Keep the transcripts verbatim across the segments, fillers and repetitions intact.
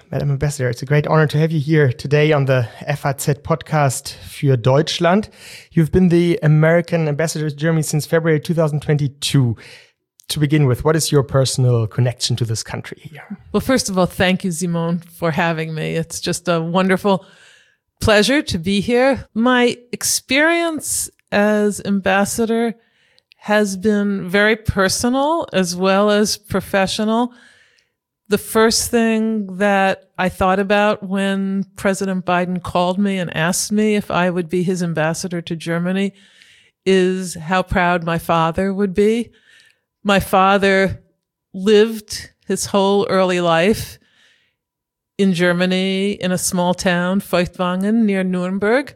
Madam Ambassador, it's a great honor to have you here today on the F A Z podcast für Deutschland. You've been the American ambassador to Germany since February two thousand twenty-two. To begin with, what is your personal connection to this country here? Well, first of all, thank you, Simone, for having me. It's just a wonderful pleasure to be here. My experience as ambassador has been very personal as well as professional. The first thing that I thought about when President Biden called me and asked me if I would be his ambassador to Germany is how proud my father would be. My father lived his whole early life in Germany in a small town, Feuchtwangen, near Nuremberg.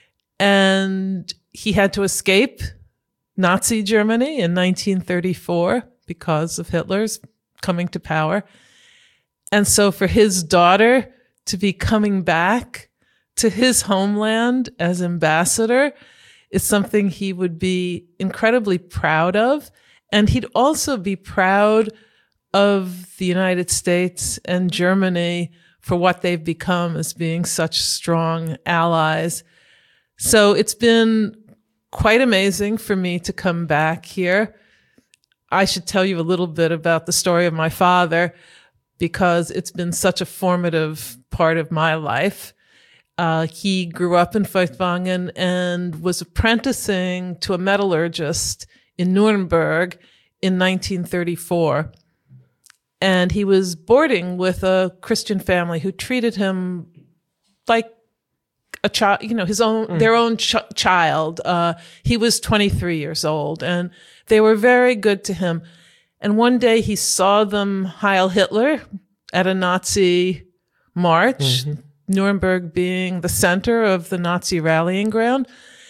And he had to escape Nazi Germany in nineteen thirty-four because of Hitler's coming to power. And so for his daughter to be coming back to his homeland as ambassador is something he would be incredibly proud of. And he'd also be proud of the United States and Germany for what they've become as being such strong allies. So it's been quite amazing for me to come back here. I should tell you a little bit about the story of my father because it's been such a formative part of my life. Uh, he grew up in Feuchtwangen and was apprenticing to a metallurgist in Nuremberg in nineteen thirty-four. And he was boarding with a Christian family who treated him like a child, you know, his own, mm. their own ch- child. Uh, he was twenty-three years old and they were very good to him. And one day he saw them Heil Hitler at a Nazi march, mm-hmm. Nuremberg being the center of the Nazi rallying ground.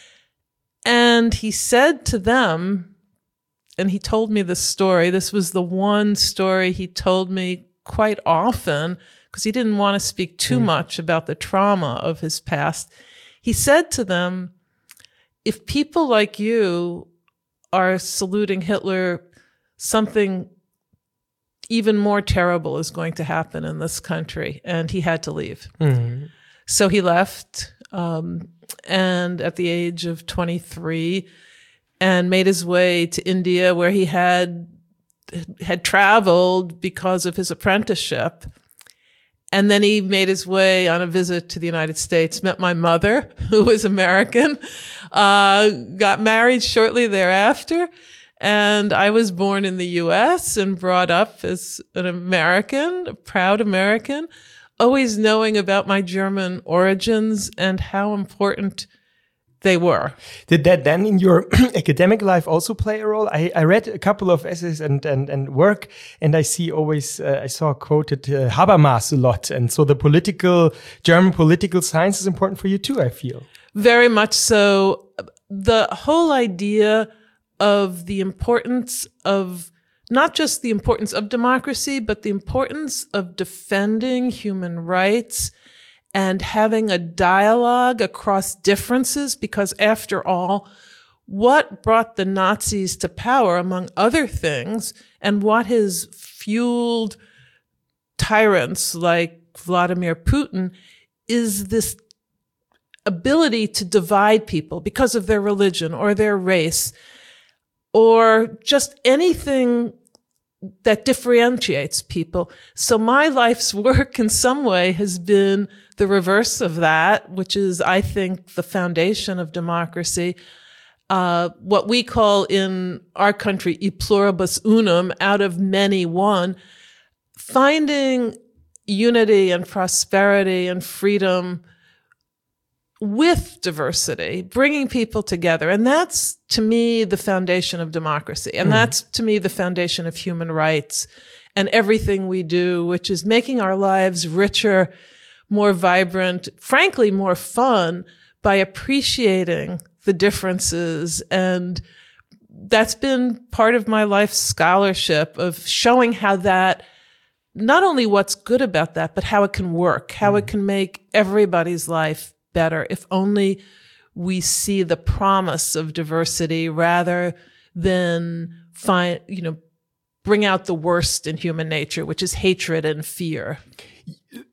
And he said to them, and he told me this story, this was the one story he told me quite often, because he didn't want to speak too mm. much about the trauma of his past. He said to them, if people like you are saluting Hitler, something even more terrible is going to happen in this country. And he had to leave. Mm. So he left, um, and at the age of twenty-three, and made his way to India, where he had had traveled because of his apprenticeship. And then he made his way on a visit to the United States, met my mother, who was American, uh, got married shortly thereafter. And I was born in the U S and brought up as an American, a proud American, always knowing about my German origins and how important they were. Did that then in your academic life also play a role? I, I read a couple of essays and, and, and work, and I see always, uh, I saw quoted uh, Habermas a lot. And so the political, German political science is important for you too, I feel. Very much so. The whole idea of the importance of, not just the importance of democracy, but the importance of defending human rights and having a dialogue across differences, because after all, what brought the Nazis to power, among other things, and what has fueled tyrants like Vladimir Putin is this ability to divide people because of their religion or their race or just anything that differentiates people. So my life's work in some way has been the reverse of that, which is, I think, the foundation of democracy. Uh, what we call in our country, e pluribus unum, out of many one, finding unity and prosperity and freedom with diversity, bringing people together. And that's, to me, the foundation of democracy. And mm. that's, to me, the foundation of human rights and everything we do, which is making our lives richer, more vibrant, frankly, more fun by appreciating the differences. And that's been part of my life's scholarship of showing how that, not only what's good about that, but how it can work, how mm. it can make everybody's life better if only we see the promise of diversity rather than find, you know, bring out the worst in human nature, which is hatred and fear.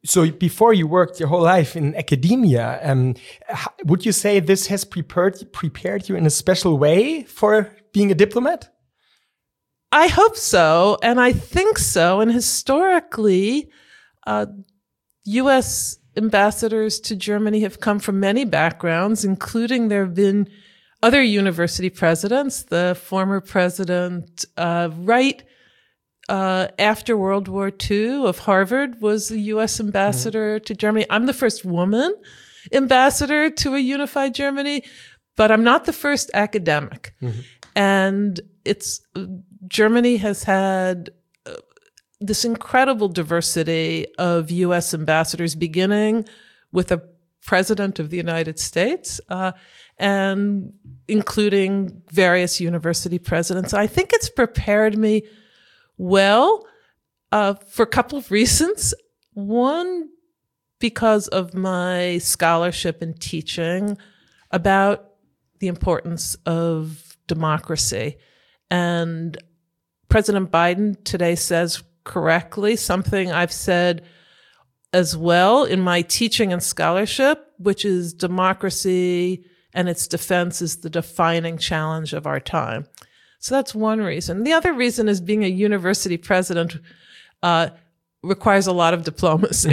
So before you worked your whole life in academia, um, would you say this has prepared prepared you in a special way for being a diplomat? I hope so, and I think so. And historically, uh, U S ambassadors to Germany have come from many backgrounds, including there have been other university presidents. The former president, uh, right uh, after World War Two of Harvard, was a U S ambassador mm-hmm. to Germany. I'm the first woman ambassador to a unified Germany, but I'm not the first academic. Mm-hmm. And it's Germany has had uh, this incredible diversity of U S ambassadors, beginning with a president of the United States, uh, and including various university presidents. I think it's prepared me well uh, for a couple of reasons. One, because of my scholarship and teaching about the importance of democracy. And President Biden today says correctly something I've said as well in my teaching and scholarship, which is democracy and its defense is the defining challenge of our time. So that's one reason. The other reason is being a university president uh, requires a lot of diplomacy.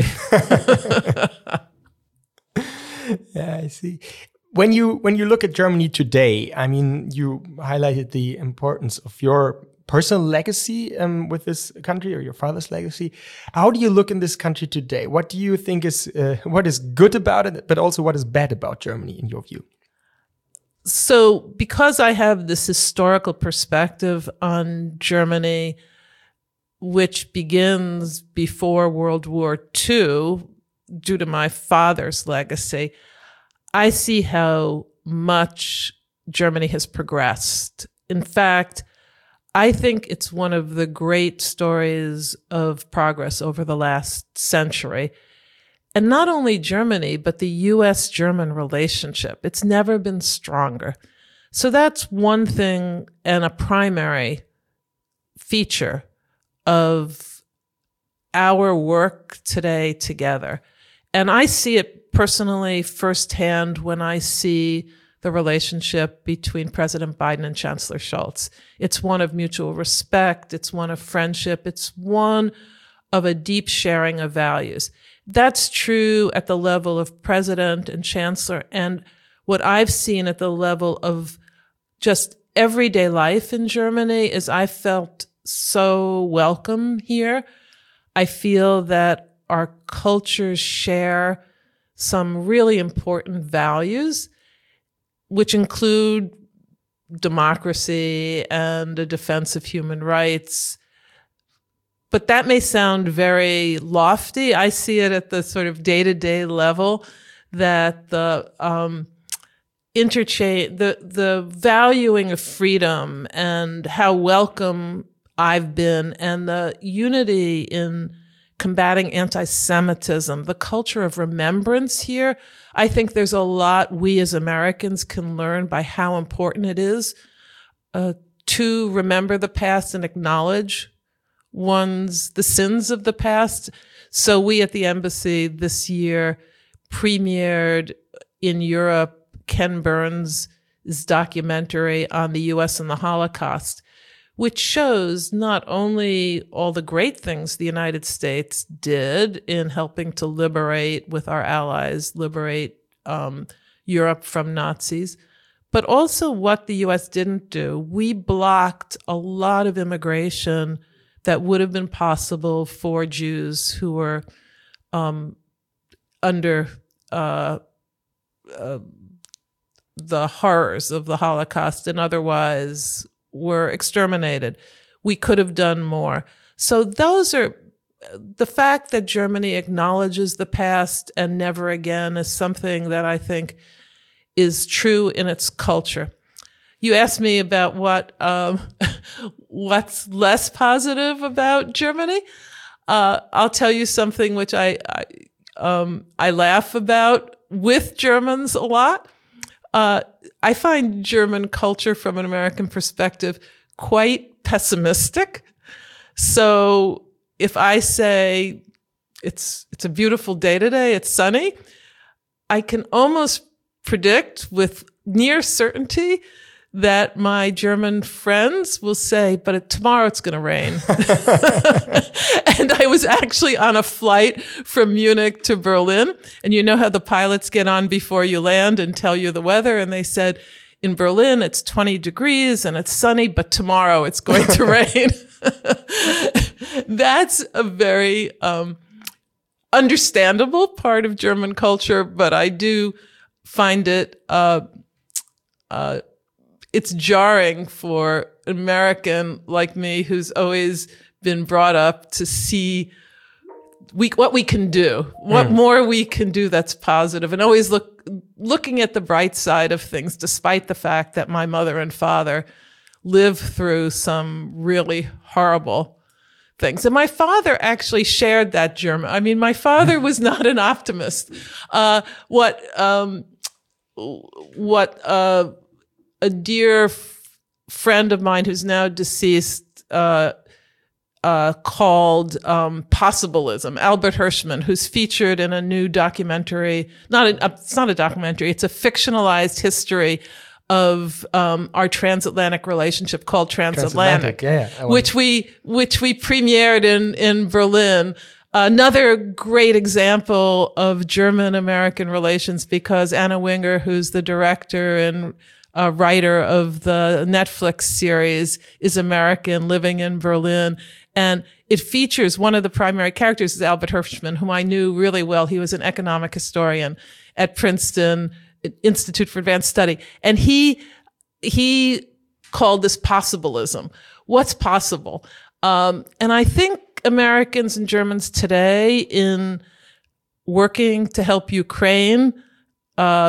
Yeah, I see. When you when you look at Germany today, I mean, you highlighted the importance of your personal legacy um, with this country, or your father's legacy. How do you look in this country today? What do you think is uh, what is good about it, but also what is bad about Germany in your view? So, because I have this historical perspective on Germany, which begins before World War Two, due to my father's legacy, I see how much Germany has progressed. In fact, I think it's one of the great stories of progress over the last century. And not only Germany, but the U S German relationship. It's never been stronger. So that's one thing and a primary feature of our work today together. And I see it personally firsthand when I see the relationship between President Biden and Chancellor Scholz. It's one of mutual respect. It's one of friendship. It's one of a deep sharing of values. That's true at the level of president and chancellor. And what I've seen at the level of just everyday life in Germany is I felt so welcome here. I feel that our cultures share some really important values, which include democracy and a defense of human rights. But that may sound very lofty. I see it at the sort of day-to-day level, that the um, interchange, the the valuing of freedom and how welcome I've been, and the unity in combating anti-Semitism, the culture of remembrance here. I think there's a lot we as Americans can learn by how important it is uh, to remember the past and acknowledge one's the sins of the past. So we at the embassy this year premiered in Europe Ken Burns' documentary on the U S and the Holocaust, which shows not only all the great things the United States did in helping to liberate, with our allies, liberate um, Europe from Nazis, but also what the U S didn't do. We blocked a lot of immigration that would have been possible for Jews who were um, under uh, uh, the horrors of the Holocaust and otherwise were exterminated. We could have done more. So those are, the fact that Germany acknowledges the past and never again is something that I think is true in its culture. You asked me about what um, what's less positive about Germany. Uh, I'll tell you something which I I, um, I laugh about with Germans a lot. Uh, I find German culture from an American perspective quite pessimistic. So if I say it's, it's a beautiful day today. It's sunny. I can almost predict with near certainty that my German friends will say, but it, tomorrow it's going to rain. And I was actually on a flight from Munich to Berlin. And you know how the pilots get on before you land and tell you the weather. And they said, in Berlin, it's twenty degrees and it's sunny, but tomorrow it's going to rain. That's a very um, understandable part of German culture, but I do find it uh, uh, it's jarring for an American like me who's always been brought up to see we, what we can do, what mm. more we can do that's positive, and always look, looking at the bright side of things, despite the fact that my mother and father lived through some really horrible things. And my father actually shared that German. I mean, my father was not an optimist. Uh, what, um, what, uh, a dear f- friend of mine who's now deceased, uh, uh, called, um, possibilism, Albert Hirschman, who's featured in a new documentary, not a, it's not a documentary, it's a fictionalized history of, um, our transatlantic relationship called Transatlantic, transatlantic yeah, which we, which we premiered in, in Berlin. Another great example of German-American relations, because Anna Winger, who's the director and uh, writer of the Netflix series, is American, living in Berlin. And it features one of the primary characters is Albert Hirschman, whom I knew really well. He was an economic historian at Princeton Institute for Advanced Study. And he, he called this possibilism. What's possible? Um, and I think Americans and Germans today, in working to help Ukraine uh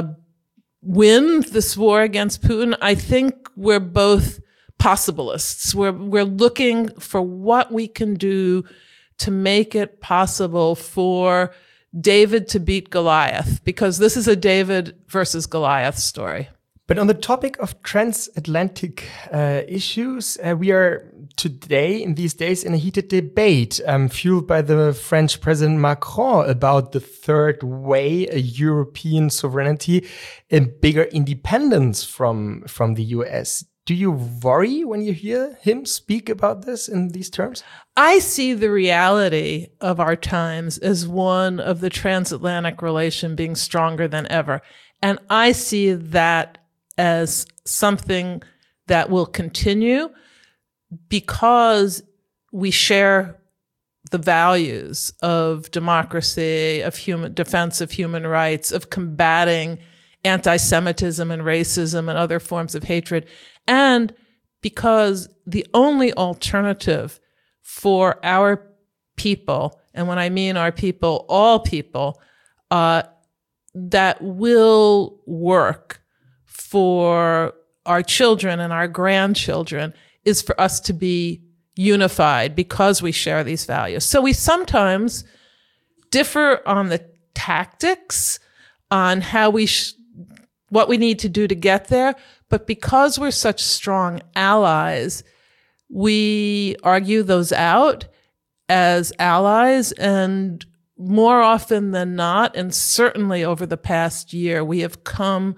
win this war against Putin, I think we're both possibilists. We're we're looking for what we can do to make it possible for David to beat Goliath, because this is a David versus Goliath story. But on the topic of transatlantic uh, issues, uh, we are today, in these days, in a heated debate um, fueled by the French President Macron about the third way, a European sovereignty, and bigger independence from from the U S. Do you worry when you hear him speak about this in these terms? I see the reality of our times as one of the transatlantic relation being stronger than ever. And I see that as something that will continue because we share the values of democracy, of human defense of human rights, of combating anti-Semitism and racism and other forms of hatred, and because the only alternative for our people, and when I mean our people, all people, uh, that will work for our children and our grandchildren is for us to be unified because we share these values. So we sometimes differ on the tactics, on how we, sh- what we need to do to get there. But because we're such strong allies, we argue those out as allies. And more often than not, and certainly over the past year, we have come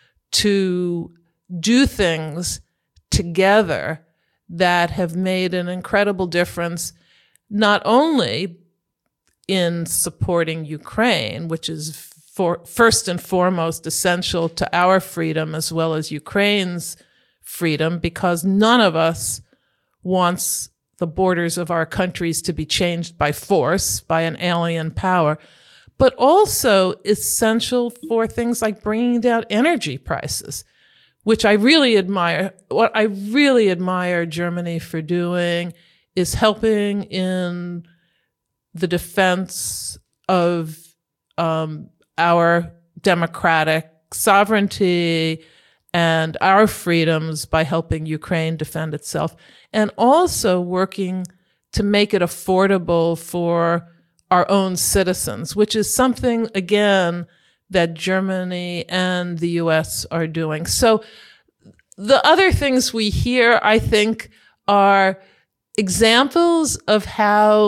to do things together that have made an incredible difference, not only in supporting Ukraine, which is for, first and foremost essential to our freedom as well as Ukraine's freedom, because none of us wants the borders of our countries to be changed by force, by an alien power, but also essential for things like bringing down energy prices, which I really admire. What I really admire Germany for doing is helping in the defense of um, our democratic sovereignty and our freedoms by helping Ukraine defend itself, and also working to make it affordable for our own citizens, which is something, again, that Germany and the U S are doing. So the other things we hear, I think, are examples of how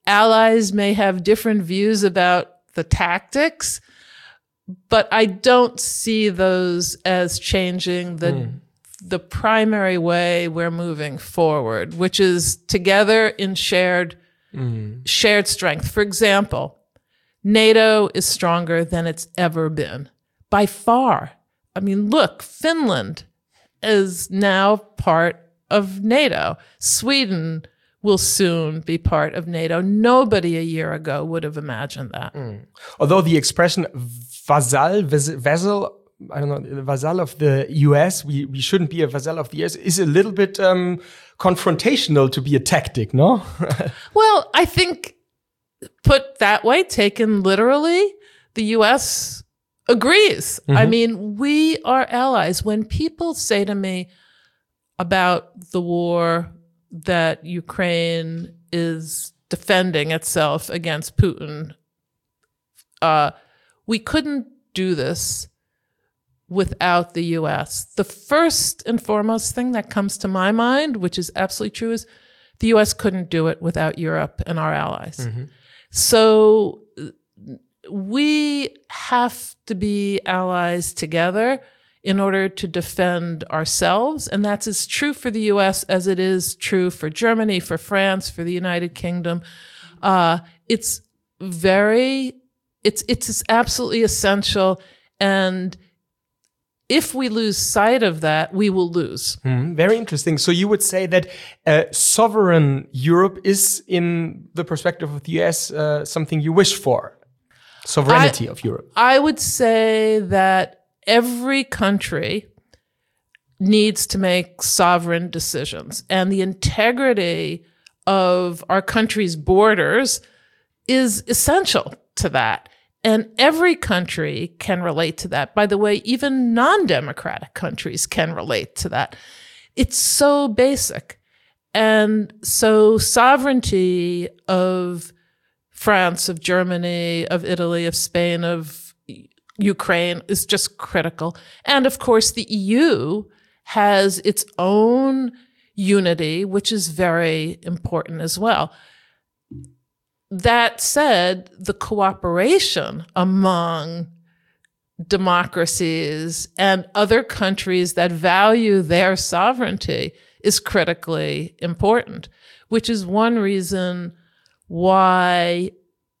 allies may have different views about the tactics, but I don't see those as changing the mm. the primary way we're moving forward, which is together in shared mm. shared strength. For example, NATO is stronger than it's ever been by far. I mean, look, Finland is now part of NATO. Sweden will soon be part of NATO. Nobody a year ago would have imagined that. Mm. Although the expression vassal, vassal, I don't know, the vassal of the U S, we, we shouldn't be a vassal of the U S, is a little bit um, confrontational to be a tactic, no? Well, I think put that way, taken literally, the U S agrees. Mm-hmm. I mean, we are allies. When people say to me about the war that Ukraine is defending itself against Putin, uh, we couldn't do this without the U S. The first and foremost thing that comes to my mind, which is absolutely true, is the U S couldn't do it without Europe and our allies. Mm-hmm. So we have to be allies together in order to defend ourselves. And that's as true for the U S as it is true for Germany, for France, for the United Kingdom. Uh, it's very, it's, it's absolutely essential. And if we lose sight of that, we will lose. Mm, very interesting. So you would say that uh, sovereign Europe is, in the perspective of the U S, uh, something you wish for? Sovereignty I, of Europe. I would say that every country needs to make sovereign decisions, and the integrity of our country's borders is essential to that. And every country can relate to that. By the way, even non-democratic countries can relate to that. It's so basic. And so sovereignty of France, of Germany, of Italy, of Spain, of Ukraine is just critical. And of course, the E U has its own unity, which is very important as well. That said, the cooperation among democracies and other countries that value their sovereignty is critically important, which is one reason why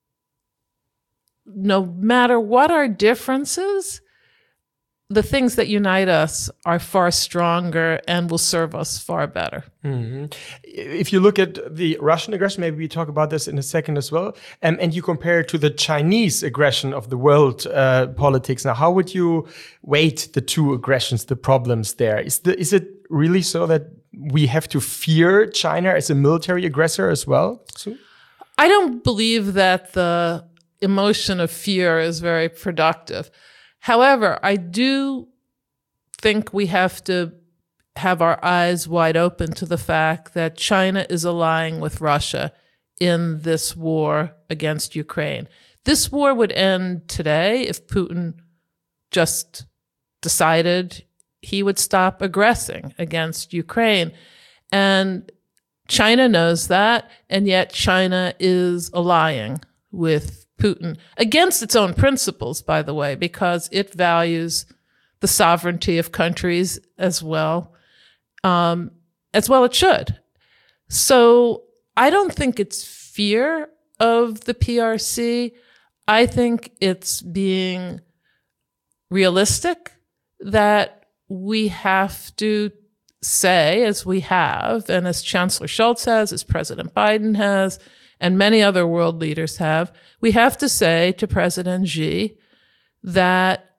no matter what our differences, the things that unite us are far stronger and will serve us far better. Mm-hmm. If you look at the Russian aggression, maybe we talk about this in a second as well, um, and you compare it to the Chinese aggression of the world uh, politics. Now, how would you weight the two aggressions, the problems there? Is, the, is it really so that we have to fear China as a military aggressor as well? So? I don't believe that the emotion of fear is very productive. However, I do think we have to have our eyes wide open to the fact that China is allying with Russia in this war against Ukraine. This war would end today if Putin just decided he would stop aggressing against Ukraine. And China knows that, and yet China is allying with Putin against its own principles, by the way, because it values the sovereignty of countries as well, um, as well it should. So I don't think it's fear of the P R C. I think it's being realistic that we have to say, as we have, and as Chancellor Scholz has, as President Biden has, and many other world leaders have, we have to say to President Xi that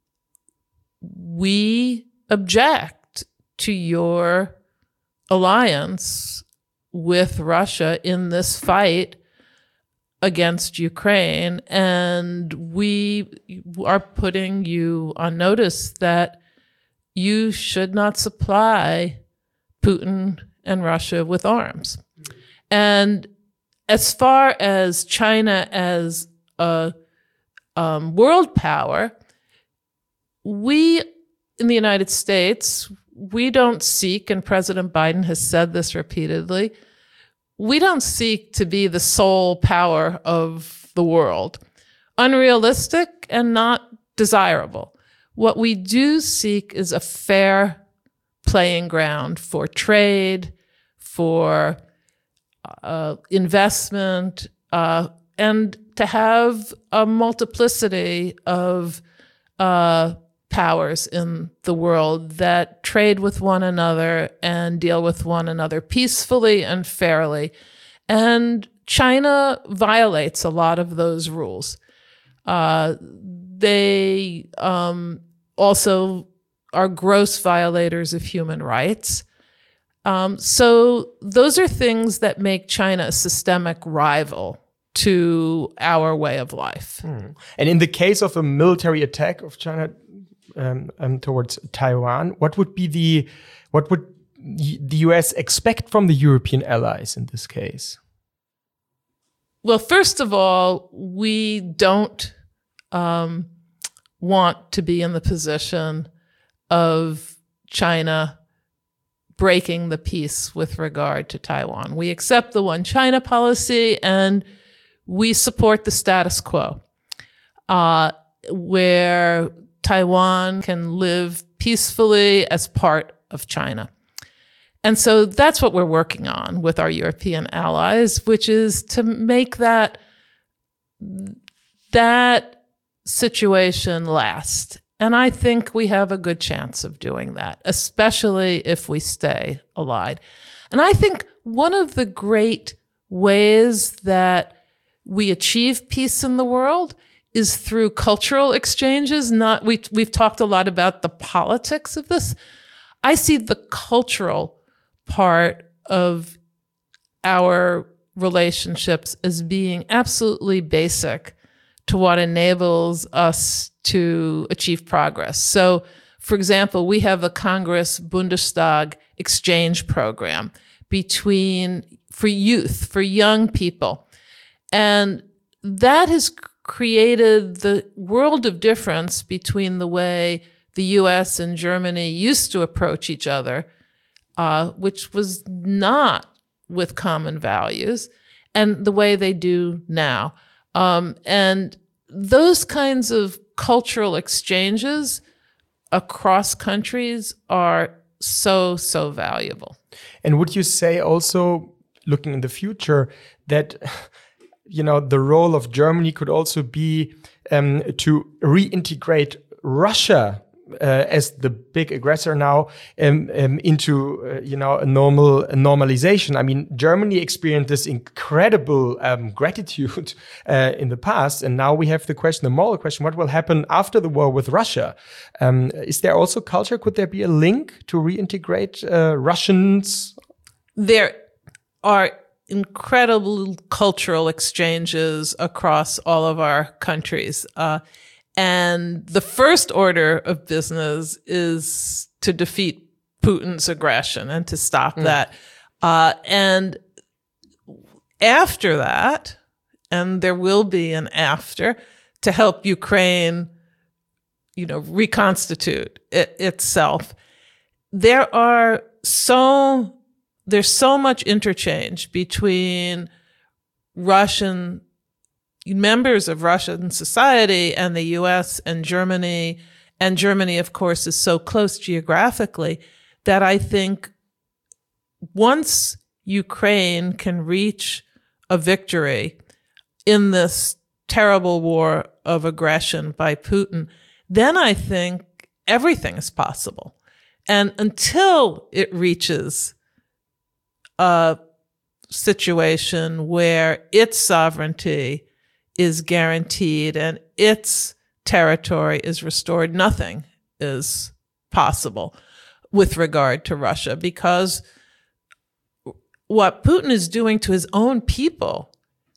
we object to your alliance with Russia in this fight against Ukraine, and we are putting you on notice that you should not supply Putin and Russia with arms. And as far as China as a um, world power, we in the United States, we don't seek, and President Biden has said this repeatedly, we don't seek to be the sole power of the world. Unrealistic and not desirable. What we do seek is a fair playing ground for trade, for uh, investment, uh, and to have a multiplicity of uh, powers in the world that trade with one another and deal with one another peacefully and fairly. And China violates a lot of those rules. Uh, they um, also are gross violators of human rights. Um, so those are things that make China a systemic rival to our way of life. Hmm. And in the case of a military attack of China um, um, towards Taiwan, what would be the what would the U S expect from the European allies in this case? Well, first of all, we don't um, want to be in the position of China breaking the peace with regard to Taiwan. We accept the one China policy and we support the status quo, uh, where Taiwan can live peacefully as part of China. And so that's what we're working on with our European allies, which is to make that, that situation last. And I think we have a good chance of doing that, especially if we stay allied. And I think one of the great ways that we achieve peace in the world is through cultural exchanges. Not we we've talked a lot about the politics of this. I see the cultural part of our relationships as being absolutely basic to what enables us to achieve progress. So, for example, we have a Congress Bundestag exchange program between for youth, for young people. And that has created the world of difference between the way the U S and Germany used to approach each other, uh, which was not with common values, and the way they do now. Um, and those kinds of cultural exchanges across countries are so, so valuable. And would you say also, looking in the future, that you know the role of Germany could also be um, to reintegrate Russia uh, as the big aggressor now um, um, into uh, you know a normal a normalization? I mean, Germany experienced this incredible um, gratitude uh, in the past, and now we have the question, the moral question: what will happen after the war with Russia? Um, is there also culture? Could there be a link to reintegrate uh, Russians? There are incredible cultural exchanges across all of our countries. Uh, and the first order of business is to defeat Putin's aggression and to stop mm. that. Uh, and after that, and there will be an after, to help Ukraine, you know, reconstitute it, itself. There are so There's so much interchange between Russian members of Russian society and the U S and Germany. And Germany, of course, is so close geographically that I think once Ukraine can reach a victory in this terrible war of aggression by Putin, then I think everything is possible. And until it reaches a situation where its sovereignty is guaranteed and its territory is restored, nothing is possible with regard to Russia, because what Putin is doing to his own people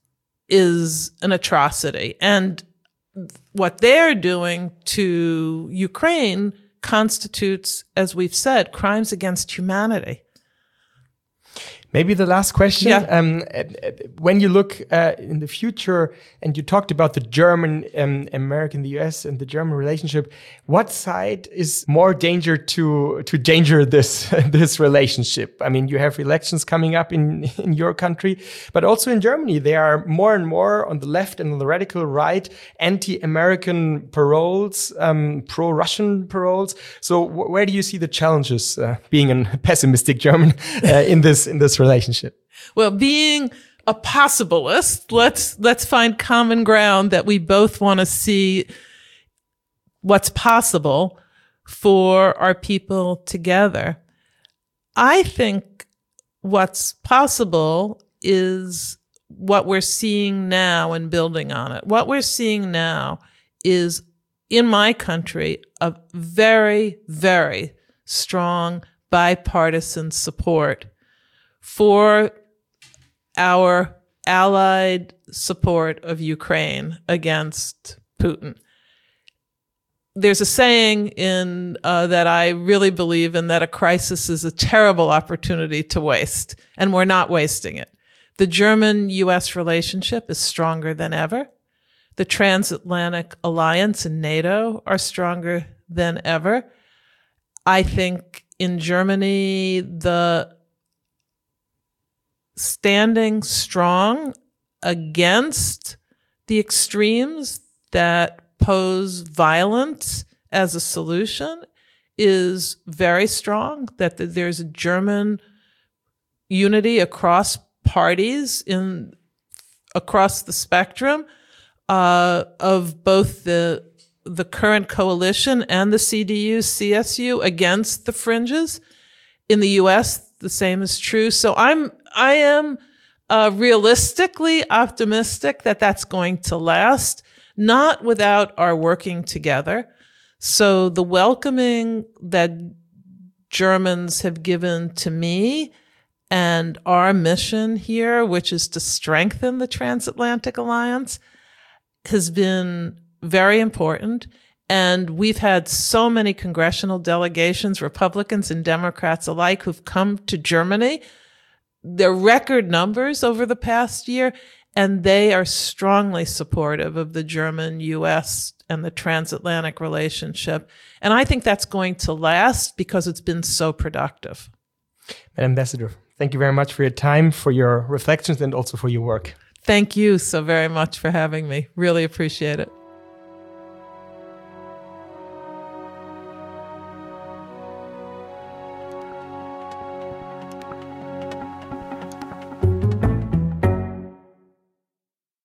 is an atrocity. And what they're doing to Ukraine constitutes, as we've said, crimes against humanity. Maybe the last question. Yeah. Um, when you look uh, in the future, and you talked about the German, um, American, the U S, and the German relationship, what side is more danger to to danger this this relationship? I mean, you have elections coming up in in your country, but also in Germany, there are more and more on the left and on the radical right anti-American paroles, um, pro-Russian paroles. So, wh where do you see the challenges, uh, being a pessimistic German, uh, in this in this relationship? Well, being a possibilist, let's let's find common ground that we both want to see what's possible for our people together. I think what's possible is what we're seeing now and building on it. What we're seeing now is, in my country, a very, very strong bipartisan support for our allied support of Ukraine against Putin. There's a saying in uh, that I really believe in, that a crisis is a terrible opportunity to waste, and we're not wasting it. The German-U S relationship is stronger than ever. The transatlantic alliance and NATO are stronger than ever. I think in Germany, the standing strong against the extremes that pose violence as a solution is very strong, that there's a German unity across parties in across the spectrum uh, of both the the current coalition and the C D U, C S U against the fringes. In the U S, the same is true. So I'm I am uh, realistically optimistic that that's going to last, not without our working together. So the welcoming that Germans have given to me and our mission here, which is to strengthen the transatlantic alliance, has been very important. And we've had so many congressional delegations, Republicans and Democrats alike, who've come to Germany. They're record numbers over the past year, and they are strongly supportive of the German-U S and the transatlantic relationship. And I think that's going to last because it's been so productive. Madam Ambassador, thank you very much for your time, for your reflections, and also for your work. Thank you so very much for having me. Really appreciate it.